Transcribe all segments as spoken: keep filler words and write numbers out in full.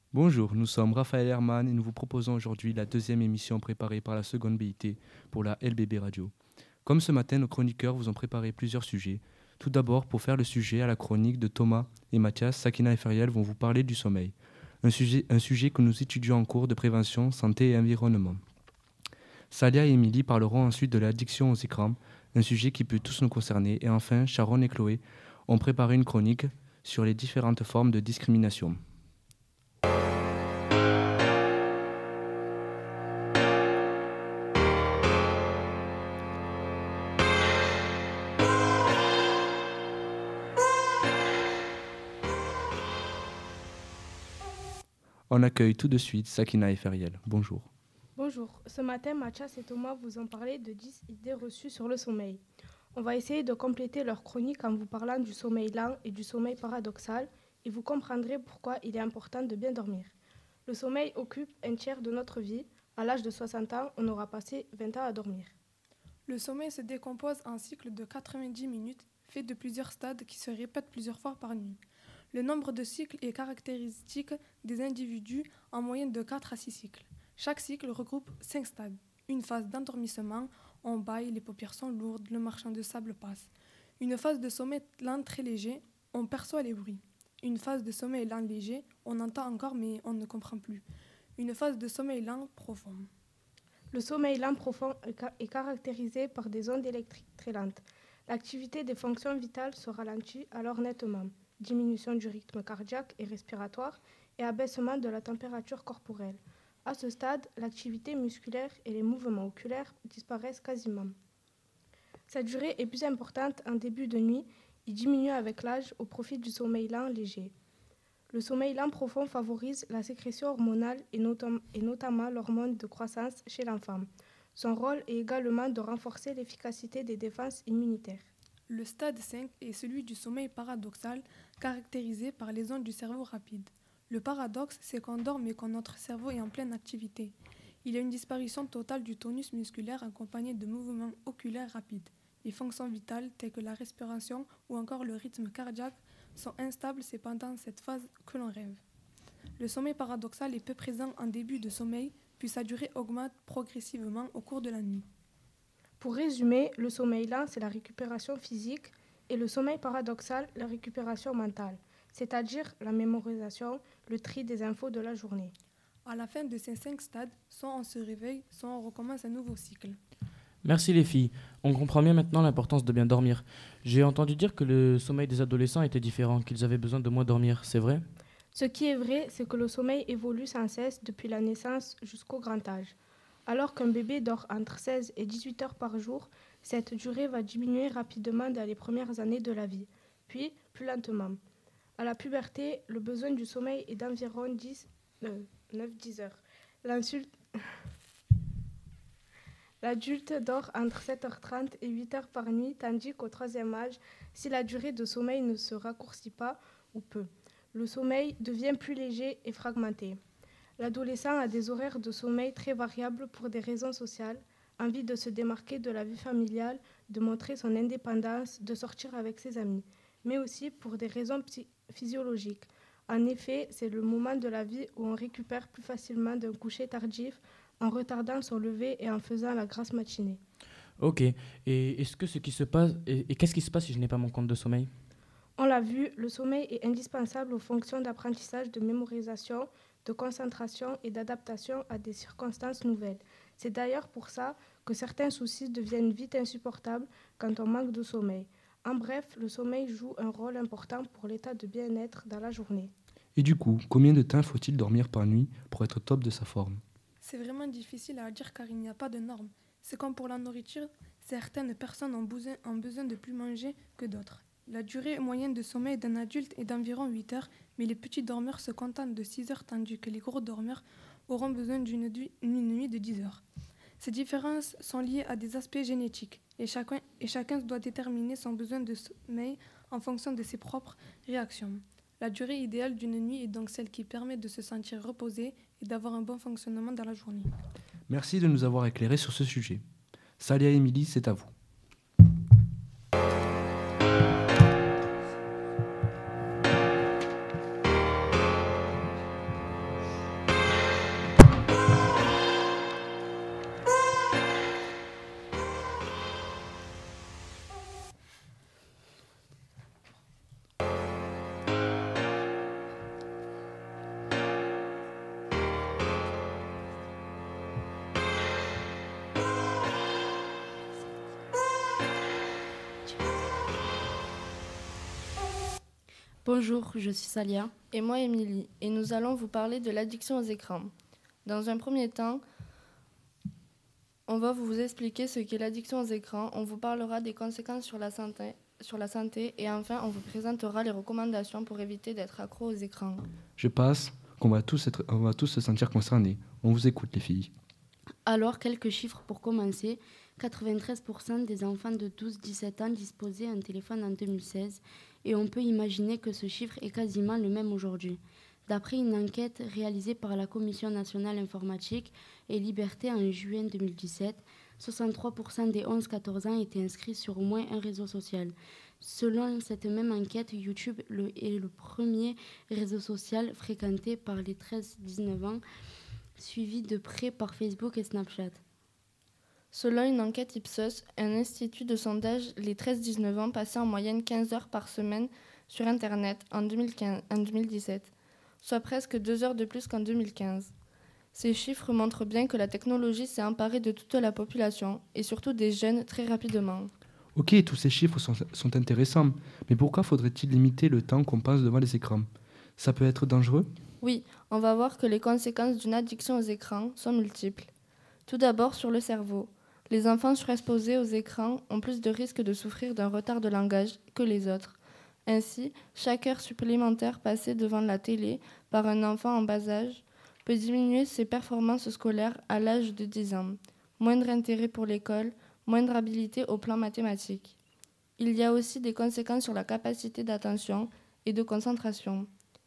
Bonjour, nous sommes Raphaël Herman et nous vous proposons aujourd'hui la deuxième émission préparée par la seconde B I T pour la L B B Radio. Comme ce matin, nos chroniqueurs vous ont préparé plusieurs sujets. Tout d'abord, pour faire le sujet à la chronique de Thomas et Mathias, Sakina et Feriel vont vous parler du sommeil, un sujet, un sujet que nous étudions en cours de prévention, santé et environnement. Salia et Émilie parleront ensuite de l'addiction aux écrans, un sujet qui peut tous nous concerner. Et enfin, Sharon et Chloé ont préparé une chronique sur les différentes formes de discrimination. On accueille tout de suite Sakina et Feriel. Bonjour. Bonjour, ce matin Mathias et Thomas vous ont parlé de dix idées reçues sur le sommeil. On va essayer de compléter leur chronique en vous parlant du sommeil lent et du sommeil paradoxal et vous comprendrez pourquoi il est important de bien dormir. Le sommeil occupe un tiers de notre vie. À l'âge de soixante ans, on aura passé vingt ans à dormir. Le sommeil se décompose en cycle de quatre-vingt-dix minutes, fait de plusieurs stades qui se répètent plusieurs fois par nuit. Le nombre de cycles est caractéristique des individus, en moyenne de quatre à six cycles. Chaque cycle regroupe cinq stades. Une phase d'endormissement, on bâille, les paupières sont lourdes, le marchand de sable passe. Une phase de sommeil lent très léger, on perçoit les bruits. Une phase de sommeil lent léger, on entend encore mais on ne comprend plus. Une phase de sommeil lent profond. Le sommeil lent profond est caractérisé par des ondes électriques très lentes. L'activité des fonctions vitales se ralentit alors nettement. Diminution du rythme cardiaque et respiratoire et abaissement de la température corporelle. À ce stade, l'activité musculaire et les mouvements oculaires disparaissent quasiment. Sa durée est plus importante en début de nuit et diminue avec l'âge au profit du sommeil lent léger. Le sommeil lent profond favorise la sécrétion hormonale et, notam- et notamment l'hormone de croissance chez l'enfant. Son rôle est également de renforcer l'efficacité des défenses immunitaires. Le stade cinq est celui du sommeil paradoxal, caractérisé par les ondes du cerveau rapide. Le paradoxe, c'est qu'on dort mais que notre cerveau est en pleine activité. Il y a une disparition totale du tonus musculaire accompagnée de mouvements oculaires rapides. Les fonctions vitales, telles que la respiration ou encore le rythme cardiaque, sont instables, c'est pendant cette phase que l'on rêve. Le sommeil paradoxal est peu présent en début de sommeil, puis sa durée augmente progressivement au cours de la nuit. Pour résumer, le sommeil lent, c'est la récupération physique et le sommeil paradoxal, la récupération mentale, c'est-à-dire la mémorisation, le tri des infos de la journée. À la fin de ces cinq stades, soit on se réveille, soit on recommence un nouveau cycle. Merci les filles. On comprend bien maintenant l'importance de bien dormir. J'ai entendu dire que le sommeil des adolescents était différent, qu'ils avaient besoin de moins dormir, c'est vrai ? Ce qui est vrai, c'est que le sommeil évolue sans cesse depuis la naissance jusqu'au grand âge. Alors qu'un bébé dort entre seize et dix-huit heures par jour, cette durée va diminuer rapidement dans les premières années de la vie, puis plus lentement. À la puberté, le besoin du sommeil est d'environ dix, euh, neuf à dix heures. L'insulte... L'adulte dort entre sept heures trente et huit heures par nuit, tandis qu'au troisième âge, si la durée de sommeil ne se raccourcit pas ou peu, le sommeil devient plus léger et fragmenté. L'adolescent a des horaires de sommeil très variables pour des raisons sociales, envie de se démarquer de la vie familiale, de montrer son indépendance, de sortir avec ses amis, mais aussi pour des raisons psy- physiologiques. En effet, c'est le moment de la vie où on récupère plus facilement d'un coucher tardif, en retardant son lever et en faisant la grasse matinée. Ok. Et est-ce que ce qui se passe et, et qu'est-ce qui se passe si je n'ai pas mon compte de sommeil ? On l'a vu, le sommeil est indispensable aux fonctions d'apprentissage, de mémorisation, de concentration et d'adaptation à des circonstances nouvelles. C'est d'ailleurs pour ça que certains soucis deviennent vite insupportables quand on manque de sommeil. En bref, le sommeil joue un rôle important pour l'état de bien-être dans la journée. Et du coup, combien de temps faut-il dormir par nuit pour être au top de sa forme ? C'est vraiment difficile à dire car il n'y a pas de normes. C'est comme pour la nourriture, certaines personnes ont besoin, ont besoin de plus manger que d'autres. La durée moyenne de sommeil d'un adulte est d'environ huit heures, mais les petits dormeurs se contentent de six heures tandis que les gros dormeurs auront besoin d'une, du- une nuit de dix heures. Ces différences sont liées à des aspects génétiques et chacun, et chacun doit déterminer son besoin de sommeil en fonction de ses propres réactions. La durée idéale d'une nuit est donc celle qui permet de se sentir reposé et d'avoir un bon fonctionnement dans la journée. Merci de nous avoir éclairés sur ce sujet. Salia et Émilie, c'est à vous. Bonjour, je suis Salia. Et moi, Émilie, et nous allons vous parler de l'addiction aux écrans. Dans un premier temps, on va vous expliquer ce qu'est l'addiction aux écrans, on vous parlera des conséquences sur la santé, sur la santé et enfin, on vous présentera les recommandations pour éviter d'être accro aux écrans. Je passe qu'on va tous, être, on va tous se sentir concernés. On vous écoute, les filles. Alors, quelques chiffres pour commencer. quatre-vingt-treize pour cent des enfants de douze à dix-sept ans disposaient d'un téléphone en deux mille seize et on peut imaginer que ce chiffre est quasiment le même aujourd'hui. D'après une enquête réalisée par la Commission nationale informatique et liberté en juin deux mille dix-sept, soixante-trois pour cent des onze à quatorze ans étaient inscrits sur au moins un réseau social. Selon cette même enquête, YouTube est le premier réseau social fréquenté par les treize à dix-neuf ans, suivi de près par Facebook et Snapchat. Selon une enquête Ipsos, un institut de sondage, les treize à dix-neuf ans passaient en moyenne quinze heures par semaine sur Internet en deux mille quinze, en deux mille dix-sept, soit presque deux heures de plus qu'en deux mille quinze. Ces chiffres montrent bien que la technologie s'est emparée de toute la population, et surtout des jeunes, très rapidement. Ok, tous ces chiffres sont, sont intéressants, mais pourquoi faudrait-il limiter le temps qu'on passe devant les écrans? Ça peut être dangereux? Oui, on va voir que les conséquences d'une addiction aux écrans sont multiples. Tout d'abord sur le cerveau. Les enfants surexposés aux écrans ont plus de risques de souffrir d'un retard de langage que les autres. Ainsi, chaque heure supplémentaire passée devant la télé par un enfant en bas âge peut diminuer ses performances scolaires à l'âge de dix ans. Moindre intérêt pour l'école, moindre habileté au plan mathématique. Il y a aussi des conséquences sur la capacité d'attention et de concentration.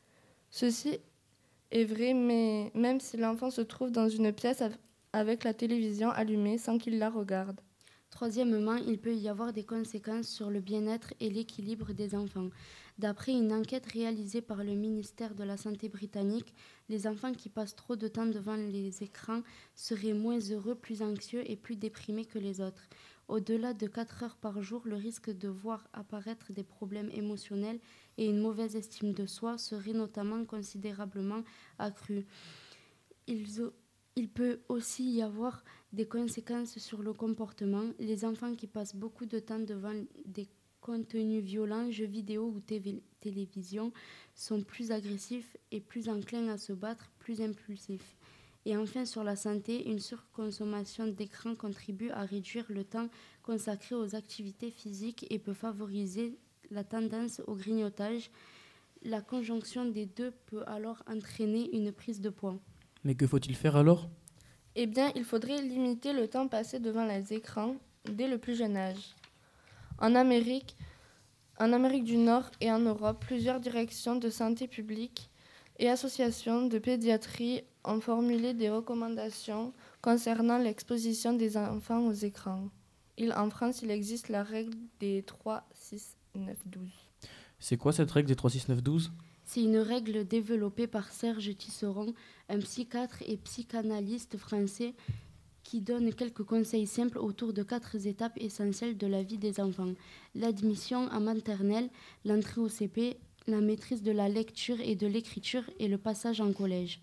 Ceci est vrai, mais même si l'enfant se trouve dans une pièce avec la télévision allumée sans qu'il la regarde. Troisièmement, il peut y avoir des conséquences sur le bien-être et l'équilibre des enfants. D'après une enquête réalisée par le ministère de la Santé britannique, les enfants qui passent trop de temps devant les écrans seraient moins heureux, plus anxieux et plus déprimés que les autres. Au-delà de quatre heures par jour, le risque de voir apparaître des problèmes émotionnels et une mauvaise estime de soi serait notamment considérablement accru. Ils ont Il peut aussi y avoir des conséquences sur le comportement. Les enfants qui passent beaucoup de temps devant des contenus violents, jeux vidéo ou tévé- télévision, sont plus agressifs et plus enclins à se battre, plus impulsifs. Et enfin, sur la santé, une surconsommation d'écran contribue à réduire le temps consacré aux activités physiques et peut favoriser la tendance au grignotage. La conjonction des deux peut alors entraîner une prise de poids. Mais que faut-il faire alors? Eh bien, il faudrait limiter le temps passé devant les écrans dès le plus jeune âge. En Amérique, en Amérique du Nord et en Europe, plusieurs directions de santé publique et associations de pédiatrie ont formulé des recommandations concernant l'exposition des enfants aux écrans. Il, en France, il existe la règle des trois, six, neuf, douze. C'est quoi cette règle des trois, six, neuf, douze? C'est une règle développée par Serge Tisseron, un psychiatre et psychanalyste français qui donne quelques conseils simples autour de quatre étapes essentielles de la vie des enfants. L'admission en maternelle, l'entrée au C P, la maîtrise de la lecture et de l'écriture et le passage en collège.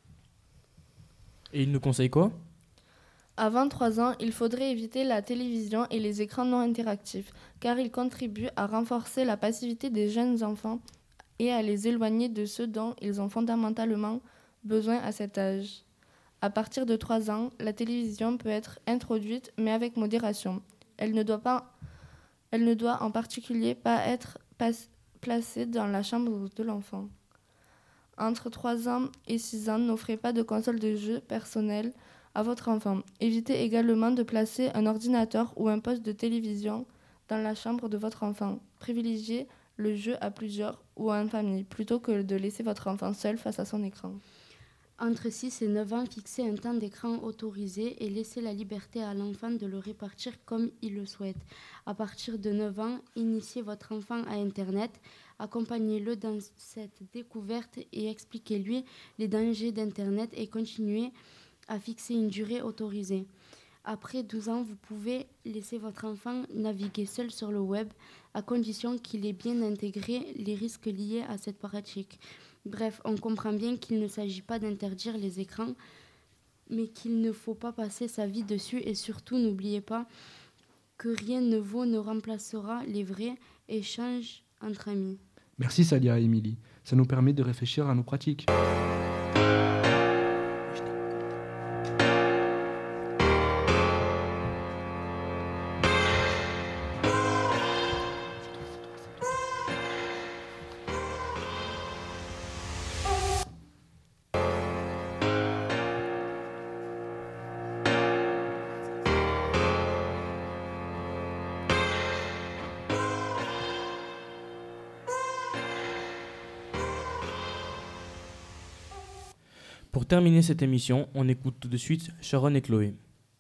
Et il nous conseille quoi? Avant trois ans, il faudrait éviter la télévision et les écrans non interactifs, car ils contribuent à renforcer la passivité des jeunes enfants et à les éloigner de ceux dont ils ont fondamentalement besoin à cet âge. À partir de trois ans, la télévision peut être introduite, mais avec modération. Elle ne doit, pas, elle ne doit en particulier pas être pas- placée dans la chambre de l'enfant. Entre trois ans et six ans, n'offrez pas de console de jeu personnelle à votre enfant. Évitez également de placer un ordinateur ou un poste de télévision dans la chambre de votre enfant. Privilégiez le jeu à plusieurs ou en famille, plutôt que de laisser votre enfant seul face à son écran. Entre six et neuf ans, fixez un temps d'écran autorisé et laissez la liberté à l'enfant de le répartir comme il le souhaite. À partir de neuf ans, initiez votre enfant à Internet, accompagnez-le dans cette découverte et expliquez-lui les dangers d'Internet et continuez à fixer une durée autorisée. Après douze ans, vous pouvez laisser votre enfant naviguer seul sur le web, à condition qu'il ait bien intégré les risques liés à cette pratique. Bref, on comprend bien qu'il ne s'agit pas d'interdire les écrans, mais qu'il ne faut pas passer sa vie dessus et surtout n'oubliez pas que rien ne vaut ne remplacera les vrais échanges entre amis. Merci Salia et Émilie. Ça nous permet de réfléchir à nos pratiques. Pour terminer cette émission, on écoute tout de suite Sharon et Chloé.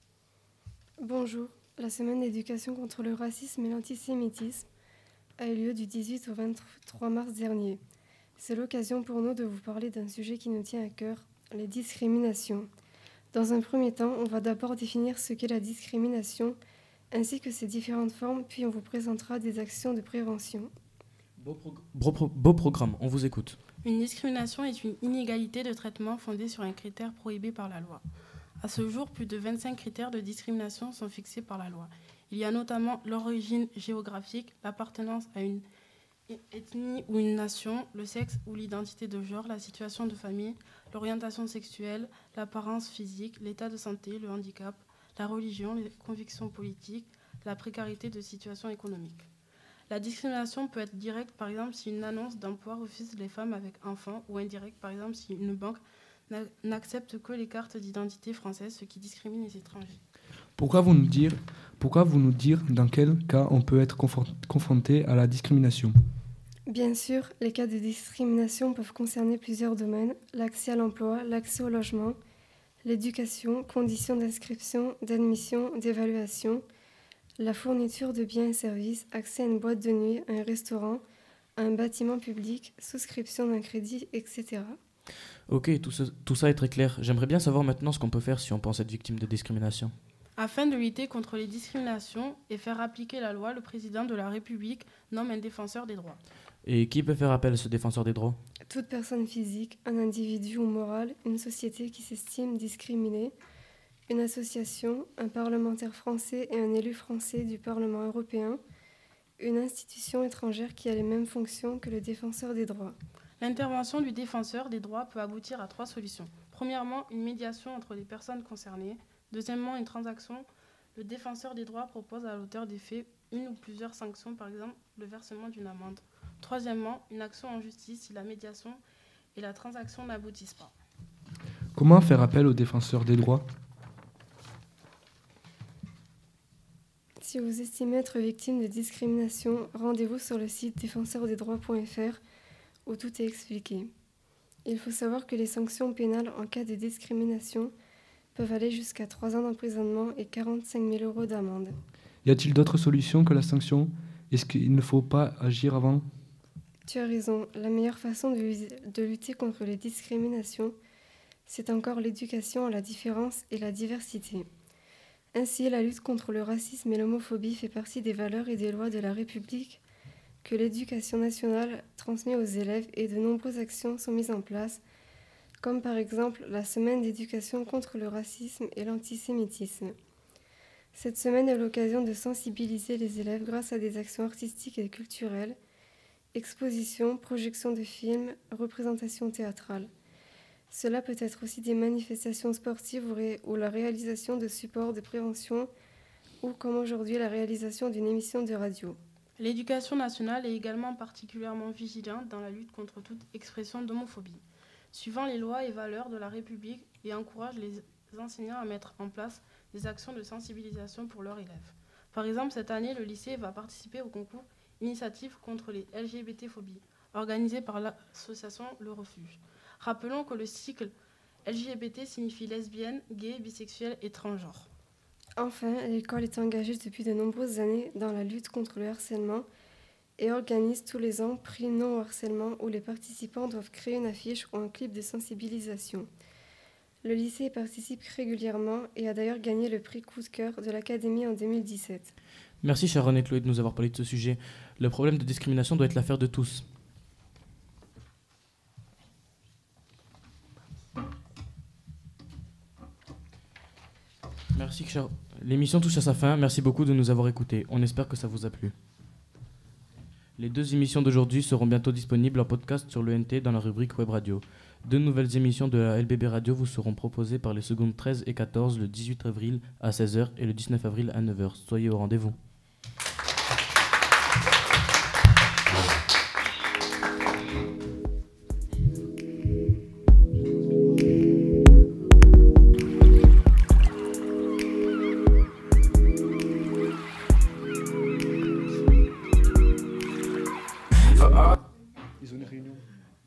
Bonjour. La semaine d'éducation contre le racisme et l'antisémitisme a eu lieu du dix-huit au vingt-trois mars dernier. C'est l'occasion pour nous de vous parler d'un sujet qui nous tient à cœur, les discriminations. Dans un premier temps, on va d'abord définir ce qu'est la discrimination, ainsi que ses différentes formes, puis on vous présentera des actions de prévention. Beau, prog- beau, pro- beau programme, on vous écoute. Une discrimination est une inégalité de traitement fondée sur un critère prohibé par la loi. À ce jour, plus de vingt-cinq critères de discrimination sont fixés par la loi. Il y a notamment l'origine géographique, l'appartenance à une ethnie ou une nation, le sexe ou l'identité de genre, la situation de famille, l'orientation sexuelle, l'apparence physique, l'état de santé, le handicap, la religion, les convictions politiques, la précarité de situation économique. La discrimination peut être directe, par exemple, si une annonce d'emploi refuse les femmes avec enfants, ou indirecte, par exemple, si une banque n'a- n'accepte que les cartes d'identité françaises, ce qui discrimine les étrangers. Pourquoi vous nous dire, pourquoi vous nous dire dans quel cas on peut être confron- confronté à la discrimination ? Bien sûr, les cas de discrimination peuvent concerner plusieurs domaines, l'accès à l'emploi, l'accès au logement, l'éducation, conditions d'inscription, d'admission, d'évaluation, la fourniture de biens et services, accès à une boîte de nuit, à un restaurant, à un bâtiment public, souscription d'un crédit, et cetera. Ok, tout ça, tout ça est très clair. J'aimerais bien savoir maintenant ce qu'on peut faire si on pense être victime de discrimination. Afin de lutter contre les discriminations et faire appliquer la loi, le président de la République nomme un défenseur des droits. Et qui peut faire appel à ce défenseur des droits ? Toute personne physique, un individu ou moral, une société qui s'estime discriminée, une association, un parlementaire français et un élu français du Parlement européen, une institution étrangère qui a les mêmes fonctions que le défenseur des droits. L'intervention du défenseur des droits peut aboutir à trois solutions. Premièrement, une médiation entre les personnes concernées. Deuxièmement, une transaction. Le défenseur des droits propose à l'auteur des faits une ou plusieurs sanctions, par exemple le versement d'une amende. Troisièmement, une action en justice si la médiation et la transaction n'aboutissent pas. Comment faire appel au défenseur des droits ? Si vous estimez être victime de discrimination, rendez-vous sur le site défenseur des droits point f r où tout est expliqué. Il faut savoir que les sanctions pénales en cas de discrimination peuvent aller jusqu'à trois ans d'emprisonnement et quarante-cinq mille euros d'amende. Y a-t-il d'autres solutions que la sanction ? Est-ce qu'il ne faut pas agir avant ? Tu as raison, la meilleure façon de, de lutter contre les discriminations, c'est encore l'éducation à la différence et la diversité. Ainsi, la lutte contre le racisme et l'homophobie fait partie des valeurs et des lois de la République que l'éducation nationale transmet aux élèves et de nombreuses actions sont mises en place, comme par exemple la semaine d'éducation contre le racisme et l'antisémitisme. Cette semaine est l'occasion de sensibiliser les élèves grâce à des actions artistiques et culturelles, expositions, projections de films, représentations théâtrales. Cela peut être aussi des manifestations sportives ou, ré- ou la réalisation de supports de prévention ou, comme aujourd'hui, la réalisation d'une émission de radio. L'éducation nationale est également particulièrement vigilante dans la lutte contre toute expression d'homophobie, suivant les lois et valeurs de la République et encourage les enseignants à mettre en place des actions de sensibilisation pour leurs élèves. Par exemple, cette année, le lycée va participer au concours Initiative contre les L G B T-phobies, organisé par l'association Le Refuge. Rappelons que le cycle L G B T signifie lesbienne, gay, bisexuel et transgenre. Enfin, l'école est engagée depuis de nombreuses années dans la lutte contre le harcèlement et organise tous les ans prix non au harcèlement où les participants doivent créer une affiche ou un clip de sensibilisation. Le lycée participe régulièrement et a d'ailleurs gagné le prix coup de cœur de l'Académie en deux mille dix-sept. Merci Sharon et Chloé de nous avoir parlé de ce sujet. Le problème de discrimination doit être l'affaire de tous. Merci Sharon. L'émission touche à sa fin. Merci beaucoup de nous avoir écoutés. On espère que ça vous a plu. Les deux émissions d'aujourd'hui seront bientôt disponibles en podcast sur l'E N T dans la rubrique Web Radio. Deux nouvelles émissions de la L B B Radio vous seront proposées par les secondes treize et quatorze le dix-huit avril à seize heures et le dix-neuf avril à neuf heures. Soyez au rendez-vous.